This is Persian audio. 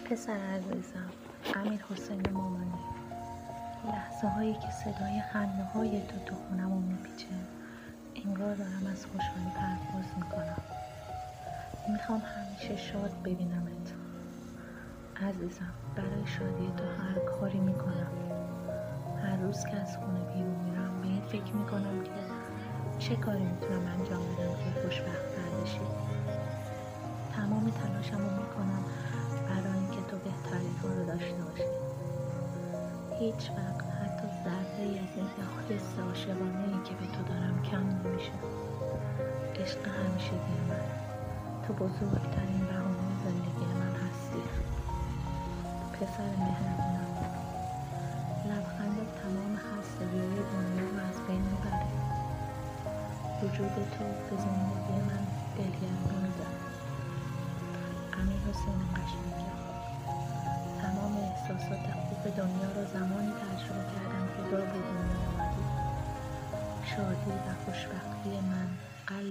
پسر عزیزم، امیرحسین مامانی، لحظه هایی که صدای خنده های تو خونمو میپیچه، انگار دارم از خوشحالی پرواز میکنم. میخوام همیشه شاد ببینمت عزیزم. برای شادی تو هر کاری میکنم. هر روز که از خونه بیرون میرم به این فکر میکنم که چه کاری میتونم انجام بدم که خوشبخت‌تر بشی. تمام تلاشمو میکنم برای اینکه تو بهترین ها رو داشته باشی. هیچ وقت حتی ذره‌ای از این حس عاشقانه‌ای که به تو دارم کم نمیشه. عشق همیشگی من، تو بزرگترین بهانه زندگی من هستی. پسر مهربونم، لبخندت تمام خستگی‌های دنیا رو از بین میبره. وجود تو به زندگی من دلگرمی میده. امیرحسین قشنگم، تمام احساسات خوب دنیا رو زمانی تجربه کردم که تو به دنیا آمدی. شادی و خوشبختی من